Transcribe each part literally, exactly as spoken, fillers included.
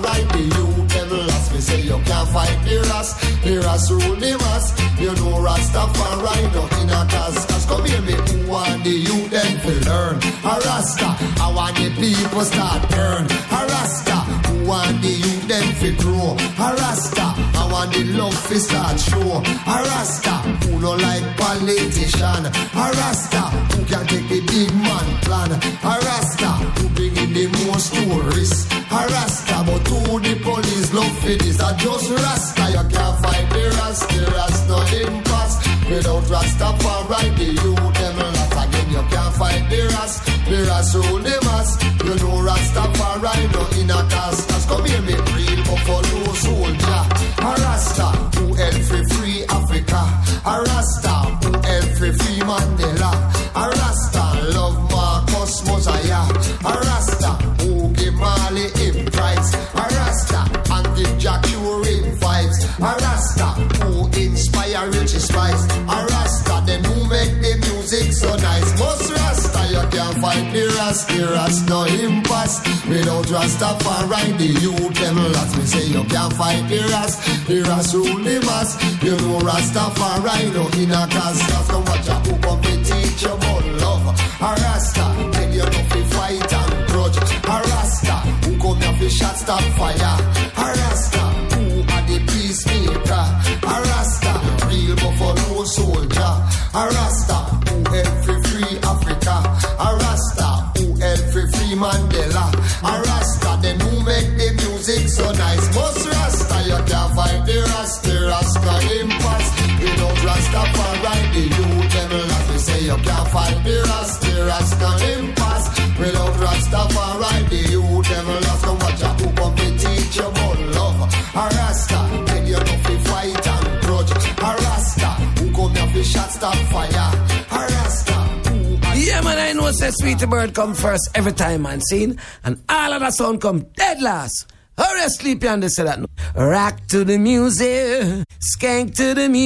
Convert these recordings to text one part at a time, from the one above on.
right, the youth them lost. Me say you can't fight the Ras, the Ras rule the mass. You know Rastafari no in a cause. Cause come here me who want the youth them to learn. A Rasta, I want the people start burn. A Rasta, who want the youth them to grow. A Rasta, I want the love to start show. A Rasta, who no like politician. A Rasta, who can take the big man plan. A Rasta, who bring in the most tourists. A Rasta, but who the police love for this. I just Rasta, you can't fight the Rasta. The Rasta no impasse. Without Rastafari, the youth them lost. Again, you can't fight the Rasta. The Rasta rule the mass. You know Rastafari no in a cast. Cause come here me real buffalo soldier. A Rasta, who help free free Africa. A Rasta, who help free free Mandela. A Rasta, love Marcus Mosiah. A Rasta, who give Mali him prize. A Rasta, and give Jack him vibes. A Rasta, who inspire Richie Spice. A Rasta, them who make the music so nice. Most Rasta, you can't fight the Rasta. The Rasta no impasse. Without Rastafari, the youth them lost. Me say you can't fight the Rasta. The Rasta rule the mass. You know Rastafari no in a cast. That's no watch a who come to teach you about love. A Rasta, tell you not to fight and grudge. A Rasta, who come here for shot stop fire. A Rasta, who are the peacemaker. A Rasta, real buffalo soldier. A Rasta, who help free free Africa. A Rasta, who help free free Mandela. A Rasta, them who make the music so nice. Most Rasta, you can't fight the Rasta. The Rasta impasse. Without Rastafari, the youth them lost. We say you can't fight the Rasta. The Rasta impasse. Without Rastafari, the youth them lost. Come watch a who come to teach you about love. A Rasta, tell you not to fight and grudge. A Rasta, who come here for shot stop fire. A Rasta. Yeah, man, I know say Sweetie Bird come first every time, man, seen. And all of the sound come dead last. Hurry, sleepy, and they say that. Rock to the music, skank to the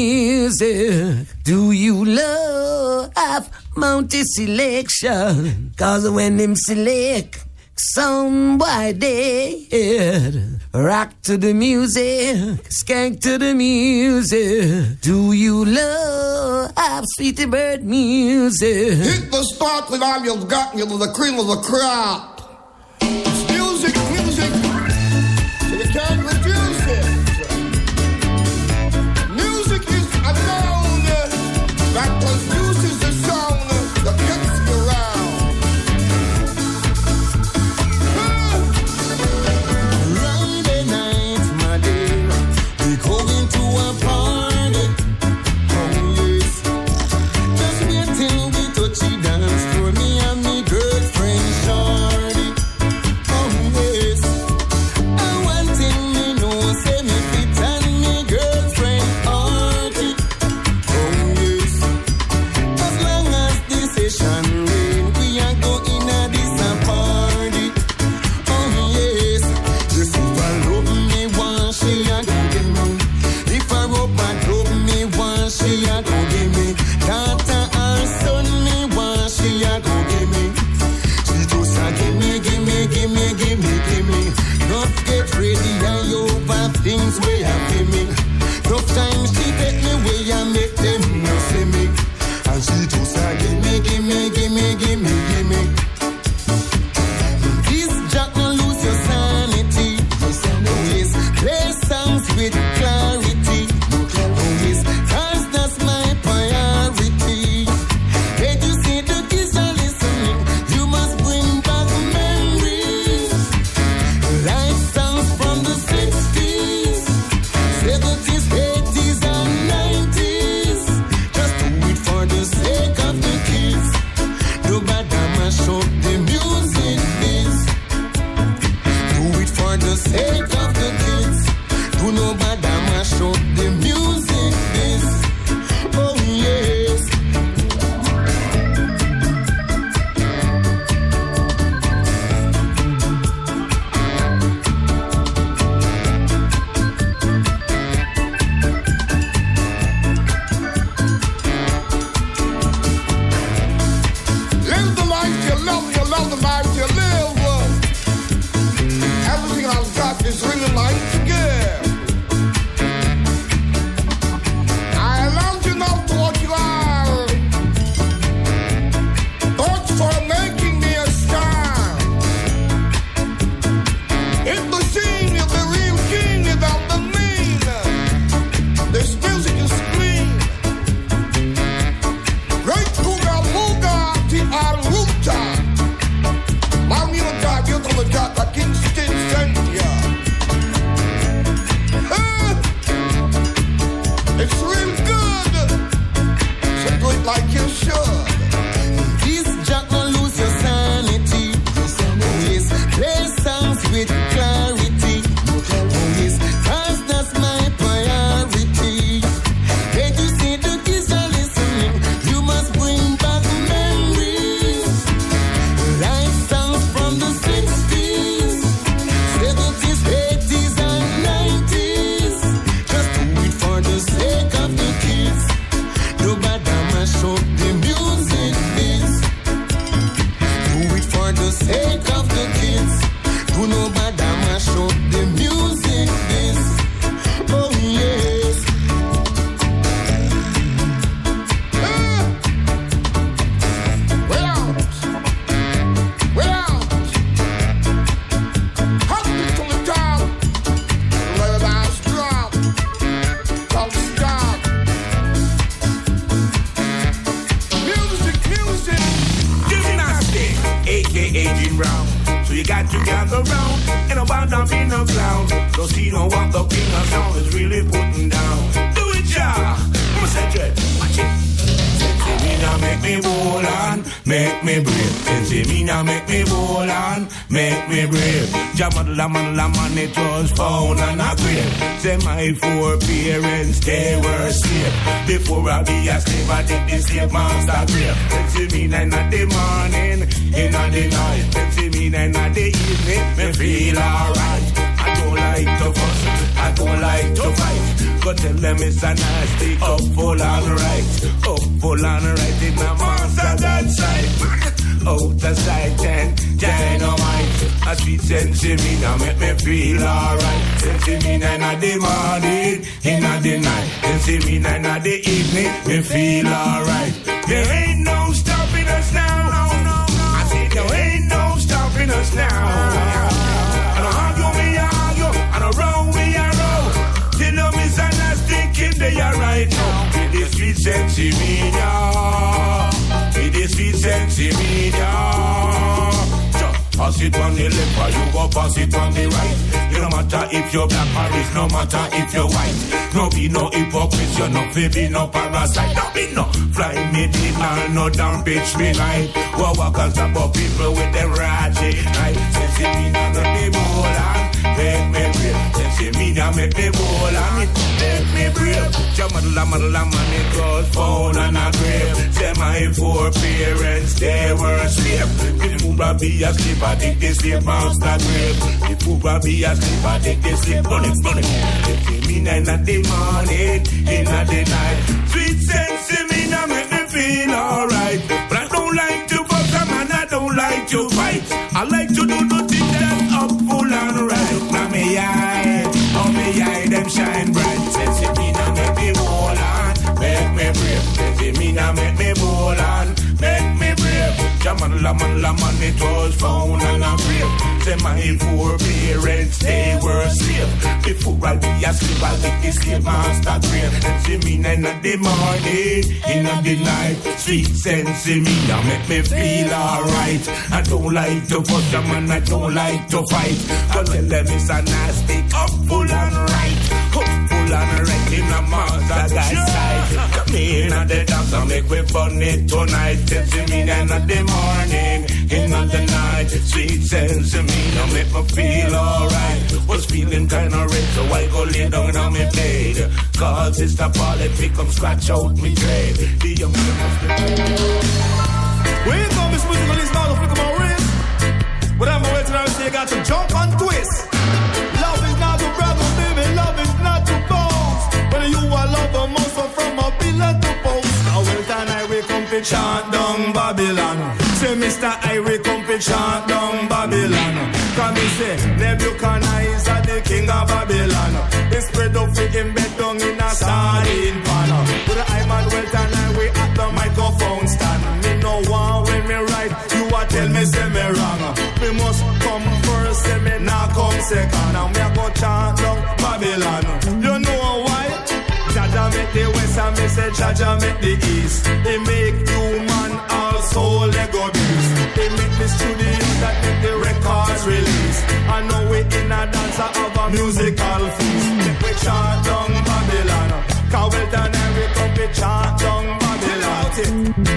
music. Do you love Mountie selection? Cause when them select some boy dead. Rock to the music, skank to the music. Do you love Sweetie Bird music? Hit the spot with all you've got, you're the cream of the crop. It's music, music, so you can't refuse it. Music is a sound that produces the sound that gets you around. Friday night, my dear, we going to a party. Oh yes, just wait till we touch the dance floor. Me and me girlfriend Shorty. Oh yes, and one thing me know, say me fit and me girlfriend Artie. Oh yes, as long as the session rain, we are going at this a party. Oh yes, yes, if I love me one, she a go give me. If I rub and rub me one, she a go give me. Daughter and son me one, she a go give me. She just a give me, give me, give me, give me, give me. Not get ready and you over things way I feel me. Tough times she take me way and make them not see me. And she just a give me, give me, give me, give me, give me. This Jack no lose your sanity. Oh yes, play songs with clarity. Oh yes, cause that's my priority. When you see the kids are listening, you must bring back memories. Like songs from the sixties, seventies, eighties and nineties. Just do it for the sake of the kids. Nobody mash up the music biz. Do it for the sake of the kids. Do nobody mash up the music biz. Oh yes. Live the life you love, you love the life you live. Everything I've got is is really like to give. I love you now to what you are. Thanks for making me a star. In the scene, you're the real king without the mean. This music is clean. Great Booga Booga, T R Ruta. Mami lo got, you don't got a Kingston Cynthia. Uh, it's real good. So do it like you should. This Jack no lose your sanity. Oh yes, play songs with clarity. Oh yes, cause that's my priority. Can't you see the kids are listening? You must bring back memories. Like songs from the sixties, seventies, eighties and nineties. Just do it for the sake of the kids. Nobody mash up the music biz. Do it for the sake of the kids. Do nobody mash up the music biz. Oh yes. Uh, we're out. We're out. Hop to the top. Let it ass drop. Don't stop. Music, music. Gymnastic, aka Jim Brown. So you got to gather round and about not be no clown. So see no what the king of sound is really putting down. Do it, ja. I'ma say it. Watch it. Sensei me now make me bold on, make me brave. Sensei me now make me bold on, make me brave. Jamadla manla man it was found and a grave. Say my foreparents they were slave. Before I be a slave I take the slave master grave. Sensei me now in the morning, in the night. Sensei me now in the evening, me feel alright. I don't like to fuss, I don't like to fight. Go tell them it's a nasty up full and right. Up full and right in the monster that side. Out of sight and dynamite. A sweet sense in me now make me feel alright. Sense in me now in the morning, in the night. Sense in me now in the evening, me feel alright. There ain't no stopping us now. I said there ain't no stopping us now. I don't argue, me argue, I don't roll, me I roll. Till no misunderstanding, they are right now. With the sweet sense in me now. With the sweet sense in me now. Pass it on the left or you go pass it on the right. It no matter if you're black or it's no matter if you're white. No be no hypocrite, you're no baby, no parasite. No be no fly me dinner, no down bitch me light. Well, walk on top of people with them ratchet knife. Since it mean I make me bold and make me brave. Since it mean I make me bold and it make me brave. Jamadla madla man it was found and a grave. Say my foreparents they were slave. Before I be a slave I take this slave monster grave. Before I be a slave I take this slave running, running. Since it mean I not the morning, in the night. Sweet sense in me now make me feel alright. But I don't like to fuck a man, I don't like to fight. I like to do the things that's up full and right. Now me eye, oh me eye, them shine bright. Sense in me now make me bold and make me brave. Sense in me now make me bold and make me brave. Jaman laman laman it was found and a grave. Say my foreparents they were slave. Before I be a slave I take the slave master grave. And see me in the morning, in the night. Sweet sense in me now make me feel alright. I don't like to fuss a man, I don't like to fight. But tell them it's a nasty up full and right. Up full and right in the master guy's side. Come in at the dance and make we fun it tonight. See me in the morning, in the night. Sweet sense in me now make me feel alright. Was feeling kinda red, so I go lay down on me bed. Cause Sister Polly pick up, scratch out me grave. The young man must be where you come, Miss Musical is now the flick of my wrist. But I'm waiting around, so you got to jump and twist. Love is not to brother, baby, love is not to bones. Whether you are love or muscle from a pillar to post. Now well time I wake up to chant down Babylon. Say Mister Irie come to chant down Babylon. Come me say Nebuchadnezzar the king of Babylon. He spread up for him bed down in a sardine pan. With the I man well and I we at the microphone stand. Me no one when me right, you a tell me say me wrong. Me must come first, say me now come second. Now me a go chant down Babylon. You know why? Jaja make the west and me say Jaja make the east. He make human also Lego beast. He make the studio that make the records release. I know we in a dance of a musical feast. Make we chant down Babylon. Cowbell and we come to chant down Babylon.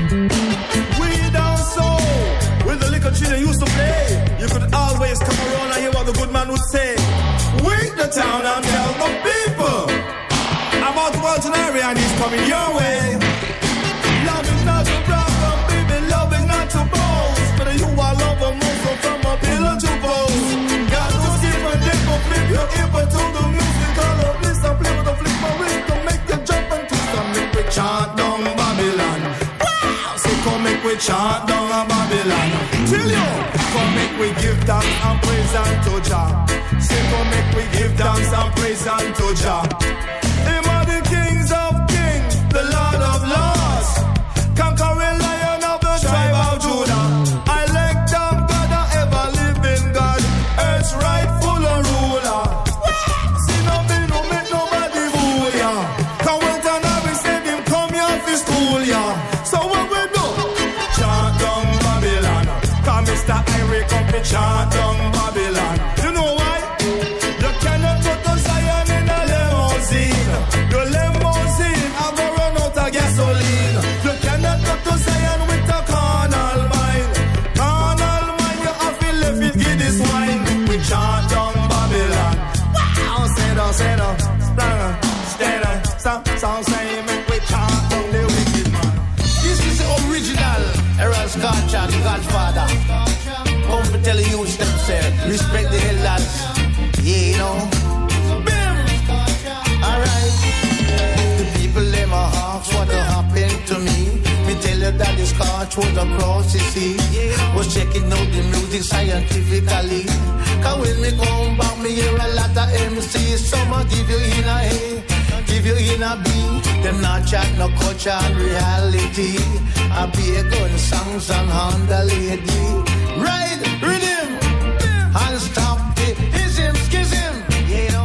We dance so with the little children used to play. You could always come around and hear what the good man would say. Wake the town and tell the people about Walton area and he's coming your way. Love is not to problem, baby, love is not to boast. But you are love a muscle from a pillar to post. Got to skip and dip or flip your ear to the music. All of this I play with a flip my wrist to make you jump and twist and make we chant down Babylon. Wow! So come make we chant down Babylon. Till you come make we give thanks and praise unto Jah. Say come make we give thanks and praise unto Jah. Him are the kings of kings, the Lord of lords, conquering lion of the tribe of Judah. I like them God, the ever living God, earth's rightful ruler. See no be no make nobody fool ya. Come well and I said him come here for school ya. So what we do? Chant down Babylon. Come Mister Irie come to chant down Babylon. You know why? You cannot go to Zion in a limousine. Your limousine, I go run out of gasoline. You cannot go to Zion with a carnal mind. Carnal mind, you have to live it, give this wine. We chant down Babylon. Wow, say no, say no, splanger, stainer, some, some say make we chant down the wicked man. This is the original Errol Scorcher, the Godfather. Come to tell you step say, respect the elders. Yeah, you know. Alright, the people in my heart, what happened to me? Me tell you that this scotch was across the sea. Was checking out the music scientifically. Cause when me come back, me hear a lot of M Cs. Some a give you in a A, give you in a B. Them not chat no culture and reality. I be a gun songs and hand the lady. Right, rhythm, and stop the ism, schism. You know.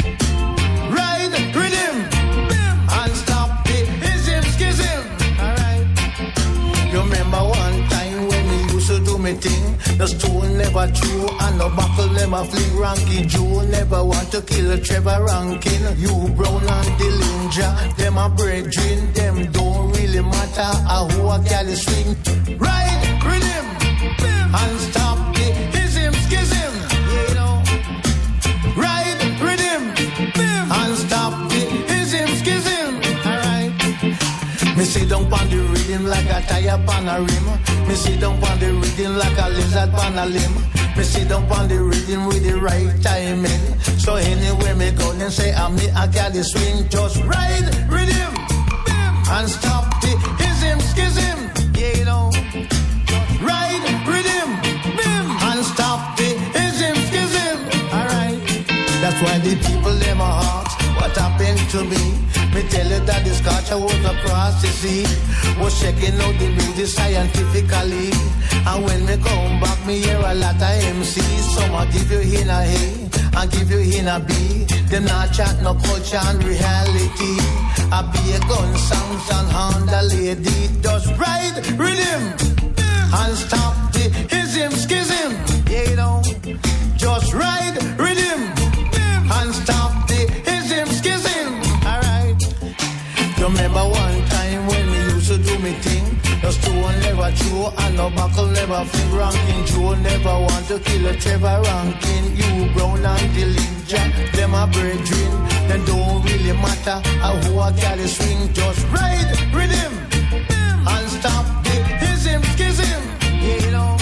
Remember one time when we used to do me thing. The stone never true and the buckle never fling. Ranky Joe never want to kill Trevor Rankin. You Brown and Dillinger, them a brethren. Them don't really matter uh, who a carry swing. Right, rhythm, and stop the ism, schism. You know. Right, rhythm, and stop the ism, schism. Alright. Me sit down on the rhythm like a tire on a rim. Me sit down on the rhythm like a lizard on a limb. Me sit down on the rhythm with the right timing. So anywhere me go, then say I me I got the swing. Just ride rhythm and stop the ism, schism. Yeah, you know. Ride rhythm and stop the ism, schism. Alright. That's why the people in my heart, what happened to me? Me tell you that this culture was across the sea. Was checking out the music scientifically. And when me come back, me hear a lot of M Cs. Some I give you in a A, I give you in a B. Them not chat no culture and reality. I be a gun sounds and hand a lady. Just ride rhythm and stop the ism, schism. Yeah, you know. Just ride rhythm and stop the ism, schism. Alright. Remember one time when we used to do me thing. The stone never true and the buckle never fling. Ranking Joe never want to kill a Trevor Rankin. You Brown and Dillinger, them a brethren. Them don't really matter uh, who a carry swing. Just ride rhythm and stop the ism, schism. Yeah, you know.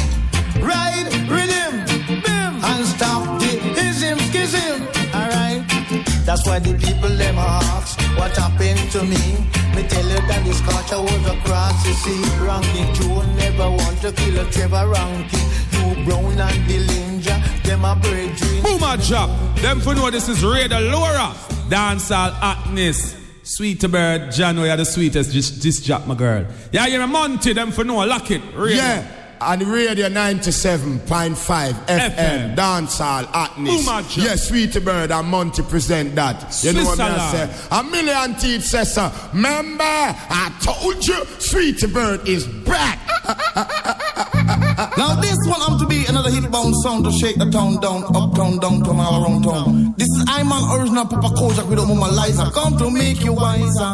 Ride rhythm and stop the ism, schism. Alright. That's why the people them ask what happened to me. Me Me tell you that this culture was across the sea. Ranking Joe never want to kill a Trevor Ranking. You Brown and Dillinger, them a bread dream. Boom a drop. Them for know this is Raider Laura. Dancehall hotness. Sweet bird, John, we are the sweetest. This, this job, my girl. Yeah, you're a Monty, them for know, lock it. Radio. Yeah, and radio ninety-seven point five F M, dancehall hotness. Yes, Sweet Bird and Monty present that. You know what I say? A million teeth says so. Remember, I told you, Sweet Bird is back. Now this one I'm to be another hit-bound sound to shake the town down, uptown, downtown, all around town. This is I'm an original Papa Kojak with a Mama Liza. Come to make you wiser.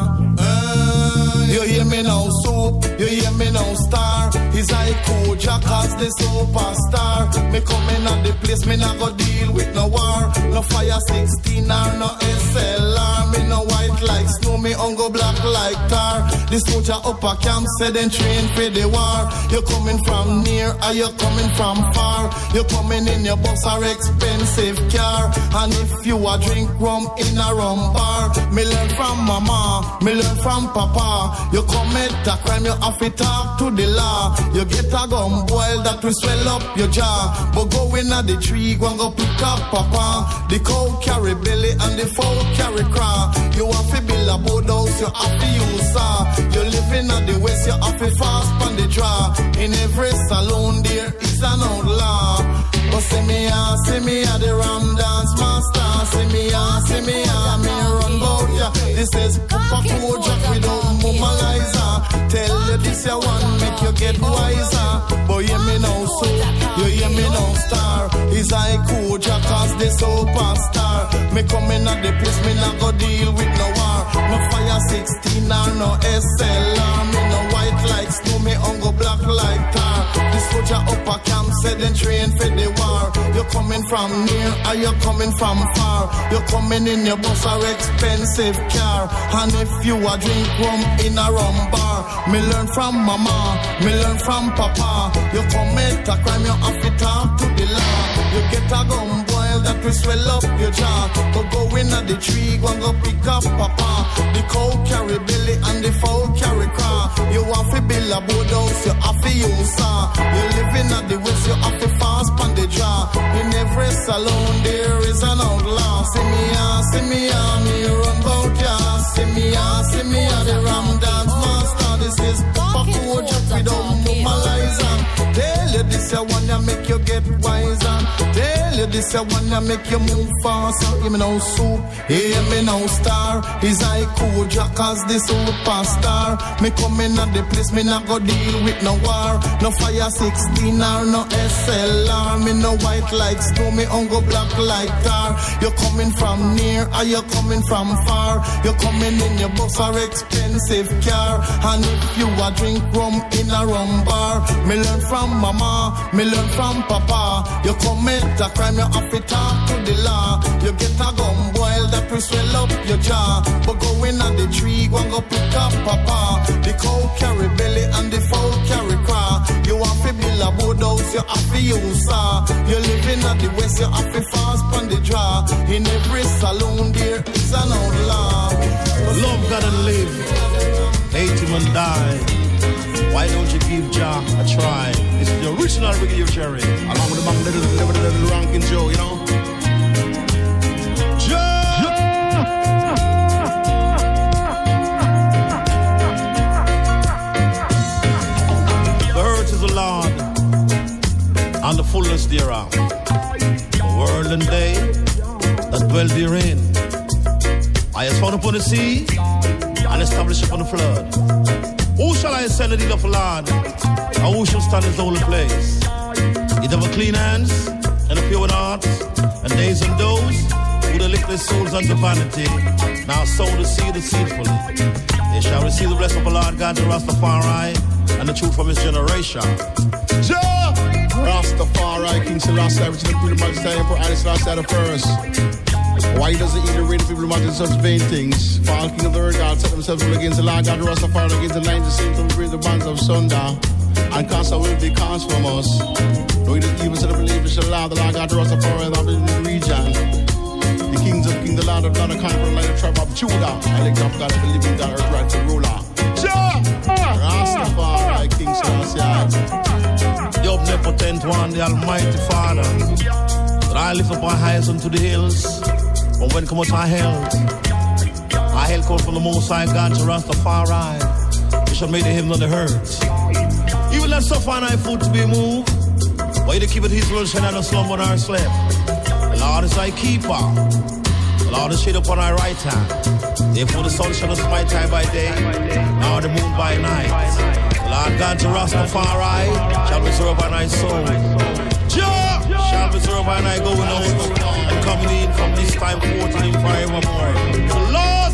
Uh, you hear me now, Soup. You hear me now, Star. He's like Kojak as the superstar. Me coming at the place, me not go deal with no war. No fire sixteen or no S L R. Me no white like snow, me on go black like tar. The soldier up a camp said then train for the war. You coming from near or you coming from far? You coming in your bus or expensive car. And if you a drink rum in a rum bar, me learn from mama, me learn from papa. You commit a crime, you have to talk to the law. You get a gun boil that will swell up your jaw. But go in at the tree, go and go pick up papa. The cow carry belly and the fowl carry craw. You have to build a boathouse, you have to use saw. You living at the west, you have to fast on the draw. In every saloon there is an outlaw. But see me ah, see me ah, the Ram Dance Master. See me ah, see me ah, me run bout ya. This is Papa Kojak without Mama Liza. Tell you this ya one make you get wiser. But hear me now, so you hear me now, Star. Is I Kojak as the superstar. Me coming at the place, me not go deal with no war. No fire sixteen or no S L R. Me no white like snow, me on go black like tar. The soldier up a camp said then train for the war. You're coming from near or you're coming from far. You're coming in your bus or expensive car. And if you a drink rum in a rum bar, me learn from mama, me learn from papa. You commit a crime, you have to talk to the law. You get a gun boil that will swell up your jaw. Go go in at the tree, go and go pick up papa. The cow carry belly and the fowl carry craw. You have to build a boathouse, you have to use saw. You living at the west, you have to fast on the jaw. In every saloon there is an outlaw. See me ah, see me ah, me run bout ya. See me ah, see me ah, the Ram Dance Master. This is Papa Kojak without Mama Liza. Tell you this ya one ya make you get wiser. Tell you this ya one ya make you move faster. Hear me now, Soup. Hear me now, Star. Is I Kojak as the superstar. Me coming at the place, me not go deal with no war. No fire sixteen or no S L R. Me no white like snow, me on go black like tar. You're coming from near or you're coming from far. You're coming in your bus or expensive car. And if you a drink rum in a rum bar, me learn from mama, me learn from papa. You commit a crime, you have to talk to the law. You get a gun boil that will swell up your jaw. But go in at the tree, go and go pick up papa. The cow carry belly and the fowl carry craw. You have to build a boathouse, you have to use saw. You living at the west, you have to fast on the draw. In every saloon there is an outlaw. Love gotta live, hate him and die. Why don't you give Jah a try? It's the original Ricky Jerry, along with the man little, little, little, little Rankin Joe, you know. The earth is the Lord, and the fullness thereof, the world and they that dwell therein. I have found upon the sea, and established upon the flood. Who shall I send the deed of the Lord? And who shall stand in his holy place? He that have clean hands and a pure heart, and days and those who they lift their souls unto vanity, now sow the seed deceitfully. They shall receive the blessing of the Lord God, the Rastafari, and the truth from his generation. Jah! Rastafari, King Selassie, everything the people majesty, Emperor Alice Selassie the first. Why does the evil read the people imagine such vain things? Fall King of the earth God set themselves against the Lord God, the Rastafari against the lines of sin to breathe the bands of sunder. And cast away the cause from us. Knowing the evil to the believers shall allow the Lord God, the Rastafari, and the region. The kings of King, the Lord blood of blood of conqueror, like the tribe of Judah. I like of God, I believe in God, earth, rightful ruler. Rastafari, King Selassie. The omnipotent one, the Almighty Father. That I lift up my eyes unto the hills, from when come out my help. I hail call from the Most High God to Rastafari. He shall make the heaven and the earth. He will not suffer on thy foot to be moved. But he to keep it his will shall not slumber nor sleep. The Lord is thy keeper. The Lord is shade upon thy right hand. Therefore the sun shall not smite thy by day, nor the moon by night. The Lord God to Rastafari shall preserve by thy soul. Jah shall preserve by thy going out and coming in from this time forth and forevermore. So Lord,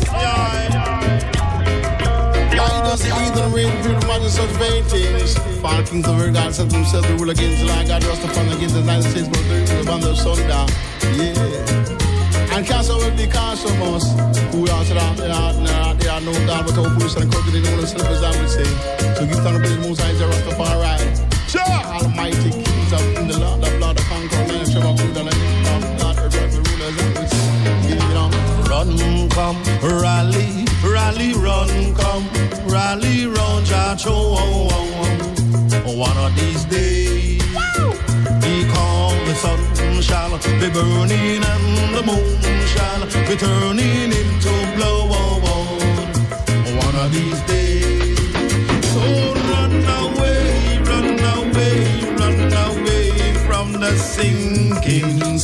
why does he eat and rain through the magic such vain things? Fall kings of earth, God set themselves to rule against the Lord God, Rastafari against the United States, but the band of Sunday. Yeah. And cast away the cosmos. Who else are out there? They are no God, but all foolish and crooked, they know the slippers, I will say. So give thanks to the Most High, Rastafari. Jah, Almighty kings of in the Lord, the blood of conqueror, and the tribe of Judah, and the Lord, earth, rightful rulers, I will say. You know. Run, come, rally, rally, run, come, rally, run, Jah, oh, oh, oh, oh. One of these days, he come, the sun shall be burning and the moon shall be turning into blood. One of these days, so run away, run away, run away from the sinking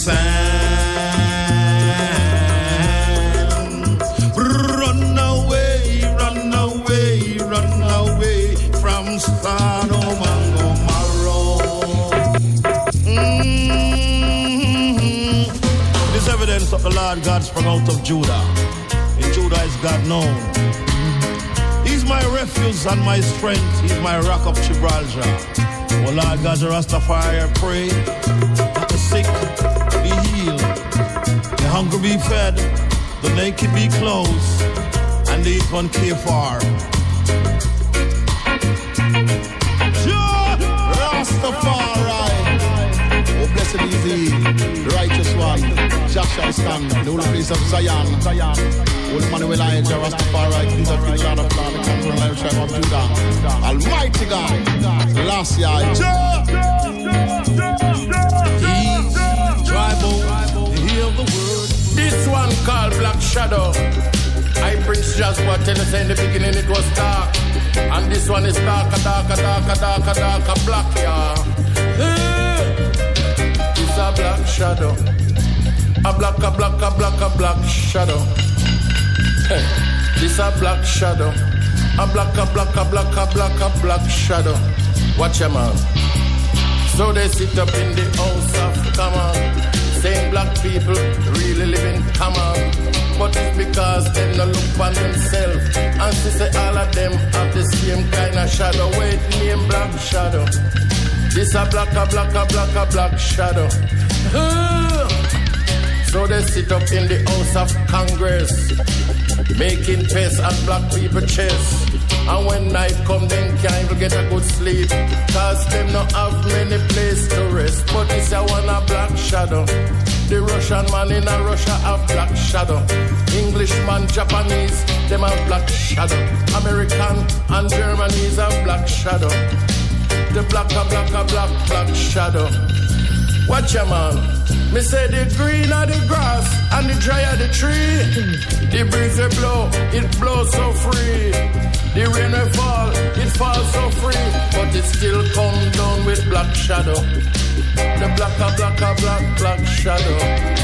sand. Run away, run away, run away from Sodom and Gomorrah. Mm-hmm. This evidence of the Lord God sprung out of Judah. In Judah is God known. He's my refuge and my strength. He's my rock of Gibraltar. Oh Lord God, the Rastafari, I pray that the sick be healed, the hungry be fed, the naked be clothed, and the one care for. Rastafari. Oh, blessed is he, the righteous one. Jah shall stand, the holy place of Zion. Old Manuel Elijah, Rastafari, King of Kings, Lord of Lords, the conqueror, lion, tribe of Judah. Almighty God, last year. He's tribal, hear the word. This one called Black Shadow. I Prince Jasper tell us in the beginning it was dark. And this one is darker, darker, darker, darker, darker, black, yeah. It's a black shadow. A black, a black, a black, a black shadow. This a black shadow. A black, a black, a black, a black, a black shadow. Watch your man. So they sit up in the house of common, saying black people really live in common. But it's because they no look on themselves. And she say all of them have the same kind of shadow. Wait, name black shadow. This a black, a black, a black, a black shadow. So they sit up in the House of Congress, making peace at black people's chest. And when night come, then can't even get a good sleep, cause them not have many place to rest. But it's a one a black shadow. The Russian man in a Russia have black shadow. Englishman, Japanese, them have black shadow. American and Germany's have black shadow. The black a black a black black shadow. Watch ya man. Me say the green of the grass and the dry of the tree. The breeze will blow, it blows so free. The rain will fall, it falls so free. But it still come down with black shadow. The black a black a black black shadow.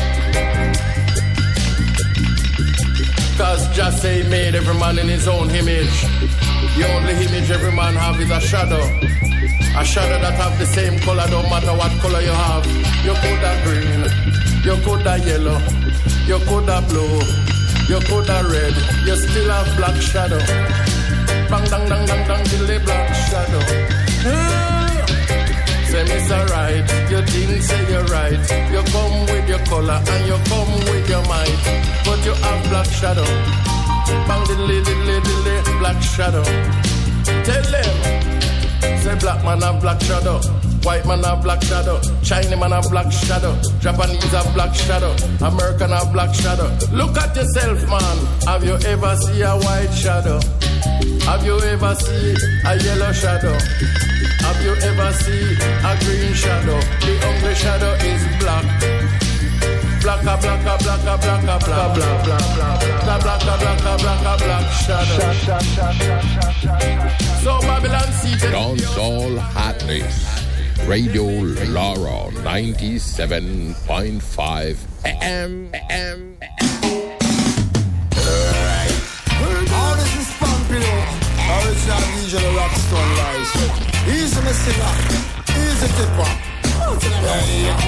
Cause just say he made every man in his own image. The only image every man have is a shadow. A shadow that have the same color, don't matter what color you have. You could have green, you could have yellow, you could have blue, you could have red, you still have black shadow. Bang, dang, dang, dang, dang, till the black shadow. Say Mister Right, you didn't say you're right. You come with your color and you come with your might, but you have black shadow. Bang, diddly, diddly, diddly, black shadow. Tell them, say black man have black shadow. White man have black shadow, Chinese man have black shadow, Japanese have black shadow, American have black shadow. Look at yourself, man. Have you ever seen a white shadow? Have you ever seen a yellow shadow? Have you ever seen a green shadow? The ugly shadow is black. Blacka, blacka, blacka, blacka, blacka, blah, blah, blah, blah, blacka, blacka, blacka, black shadow. So Babylon seated. Dancehall Hotness. Radio Laura ninety-seven point five A M. A M. All this is Pompilo. Original D J the Rockstone Lies. Easy me singer. Easy tipper. Yeah, yeah.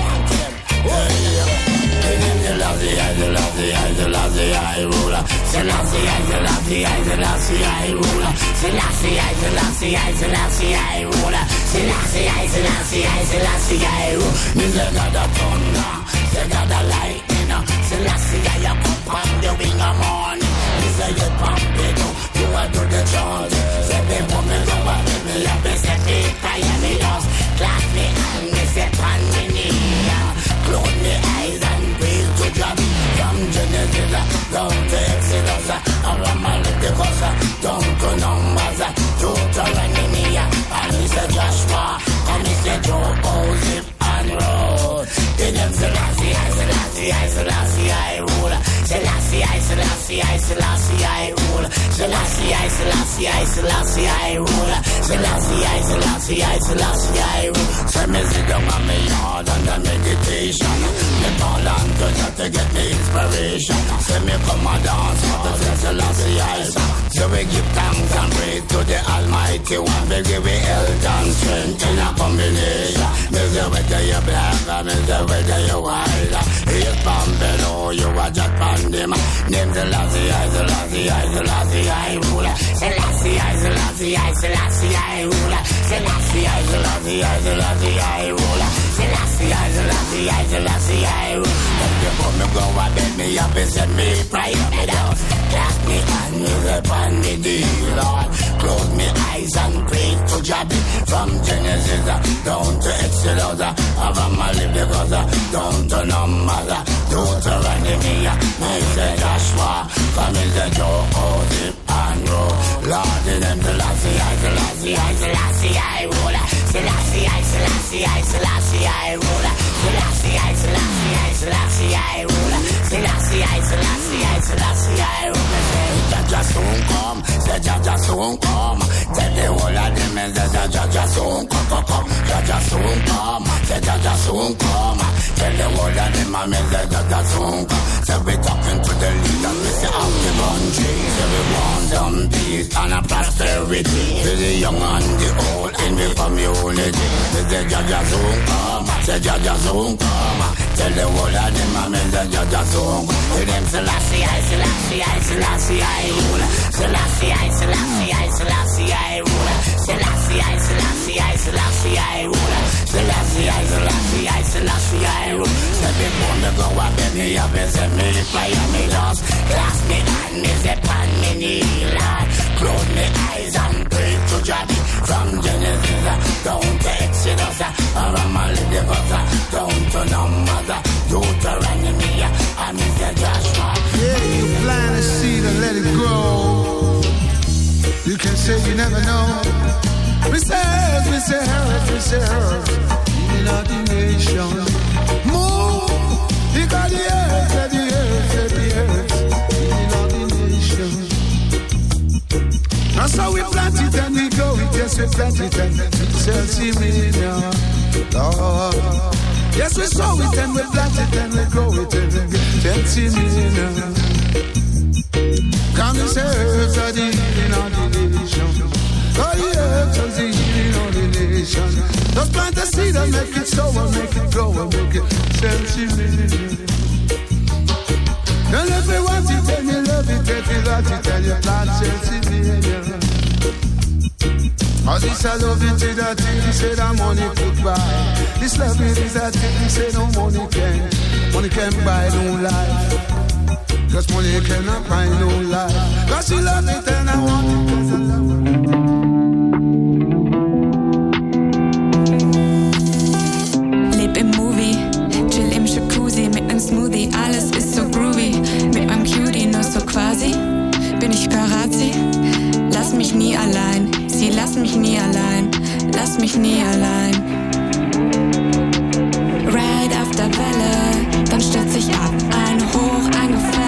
Yeah, yeah. The love the eye, the love the eye, the love the eye ruler. Selassie eye, the love the eye, the Selassie eye ruler. Selassie eye, the Selassie eye, the Selassie eye ruler. Selassie eye, Selassie eye, Selassie eye ruler. Means they got the thunder, they got the lightning. Selassie eye, you come on the wing of morning. Means they get pumped, you are do the charge. Say me put me go back, me up, me say me cry, me lost. Clap me and me say pan me knee. Close me eyes and breathe to drop. From Genesis down to Exodus, around my Leviticus, down to Numbers, Deuteronomy, and he said Joshua, and he said Joe, Zip and Road. Then them Selassie, I, Selassie, I, Selassie, I rule. Selassie, I, Selassie, I, Selassie, I rule. Selassie, I, Selassie, I, Selassie, I rule. Selassie, I, Selassie, I, Selassie, I rule. So me sit down on me yard under meditation. Me call on to just to get me inspiration. Say me come and dance for the Selassie, I. So we give thanks and praise to the Almighty One. We give we health and strength in a combination. Me say whether you black or me say whether you white. He's from below, you are just from them. Name Selassie, I, Selassie, I, Selassie, I ruler. Selassie, I, Selassie, I, Selassie, I ruler. Selassie, I, Selassie, I, Selassie, I ruler. Selassie, I, Selassie, I, Selassie, I ruler. If you put me go and bed me up and send me pray me down. Clap me and me upon me deal, Lord. Close me eyes and pray to Jabby. From Genesis down to Exodus, from my Leviticus down to Numbers, Deuteronomy, me say Joshua, come in the Joe, Zip and Road. Lord in them Selassie, I, Selassie, I, Selassie, I ruler. Selassie, I, Selassie, I, Selassie, I ruler. Selassie, I, Selassie, I, Selassie, I ruler. Selassie, I, Selassie, I, Selassie, I ruler. Say Jaja soon come, say Jaja soon come. Tell the whole of them and say Jaja soon come, come, come. Jaja soon come, say Jaja soon come. Tell the whole of them and say Jaja soon come. Say we talking to the leaders, we say of the country. Say we want some peace and a prosperity. For the young and the old in the community. We say Jaja soon come, say Jaja soon come. Tell the whole of them and say Jaja soon come. Tell them Selassie, I, Selassie, I, Selassie, I rule. Selassie, I, Selassie, I, Selassie, I rule. Selassie, I, Selassie, I, Selassie, I rule. Selassie, I, Selassie, I, Selassie, I rule. Say before me go and beg me up and say me play and me lost. Class me and me zip and me knee, Lord. Close me eyes and pray to Jabby. From Genesis down to Exodus, from my Leviticus down to Numbers, Deuteronomy, and me say Joshua. Yeah, you plant a seed and let it grow. You can say you never know. We say earth, we say earth, we say earth. In all the nation, move. Because the earth, let the earth, let the earth. In all the nation. That's how we plant it and we go. We just we plant it and we sell semen, Lord. Yes, we sow it and we plant it and we grow it and we get semen. Come and say earth are the healing of the nation. Oh, the earth are the healing of the nation. Just plant the seed and make it sow and make it grow and make it sensitive. And if you want it and you love it, if you want it and you plant sensitive. Cause this I love it is a thing, he said that money could buy. This love it is a thing, he said no money can. Money can buy no life. Cause money cannot buy no life. Cause she love it and I want it, cause I love